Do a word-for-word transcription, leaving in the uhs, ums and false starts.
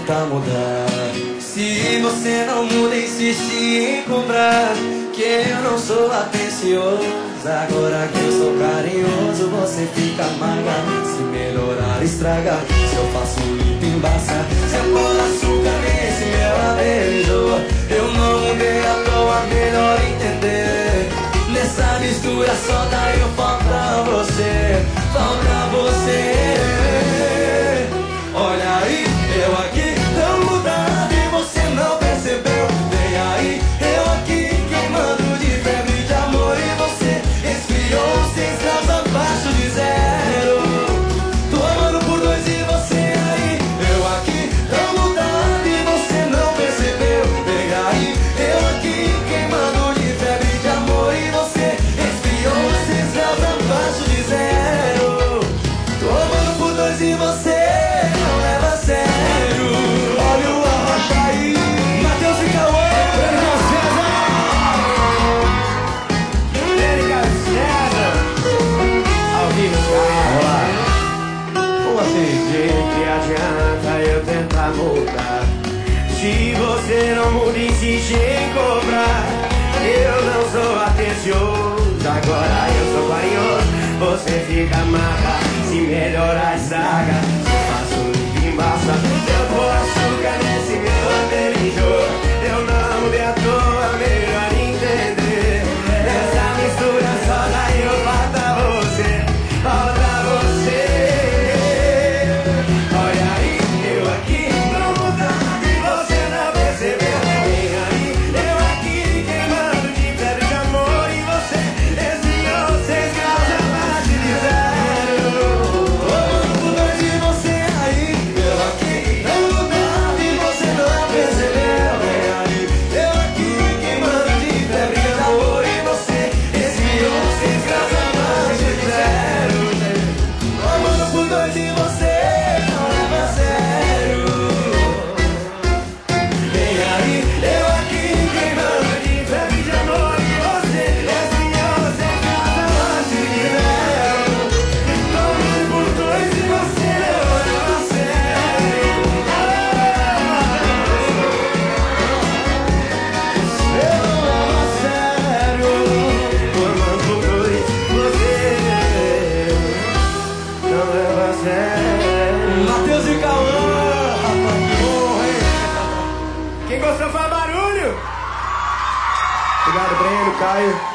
tenta mudar. Se você não muda, insiste em cobrar que eu não sou atencioso. Agora que eu sou carinhoso, você fica magra. Se melhorar, estraga. Se eu faço limpo, embaça. Se eu pôr açúcar nesse meu beijo, eu não mudei à toa, melhor entender. Nessa mistura só daí eu falta você, falta você. Olha aí, eu aqui tão mudado e você não percebeu. Vem aí, eu aqui queimando de febre de amor e você esfriou seis graus abaixo de zero. Tô amando por dois e você aí, eu aqui tão mudado e você não percebeu. Vem aí, eu aqui queimando de febre de amor e você esfriou seis graus abaixo de zero. Tô amando por dois e você não leva a sério. Olha o Arrocha aí, Matheus e Cauã, Erika César, Erika César, ao vivo, cara. Como assim? De que adianta eu tentar mudar se você não muda e insiste em cobrar? Eu não sou atencioso, agora eu sou carinhoso. Você fica amarra, se melhorar estraga. Se faço limpo embaça, se eu pôr açúcar nesse meu beijo, eu não mudei à toa, melhor entender. Nessa mistura só daí eu falta você, falta você. Olha aí, eu aqui não mudando e você não percebeu. Vem aí, eu aqui queimando de febre de amor e você esfriou seis graus abaixo de zero. Amando por dois e você aí, eu aqui não mudando e você não percebeu. Vem aí, eu aqui queimando de febre de amor e você esfriou seis graus abaixo de zero. Amando por dois e você não leva a sério. Vem aí, eu aqui queimando de febre de amor e você esfriou seis graus abaixo de zero. Amando por dois e você não leva a sério. Eu não levo a sério. Amando por dois, você não leva a sério. Matheus e Cauã, rapaz, que honra, hein? Quem gostou faz barulho. Obrigado, Breno, Caio.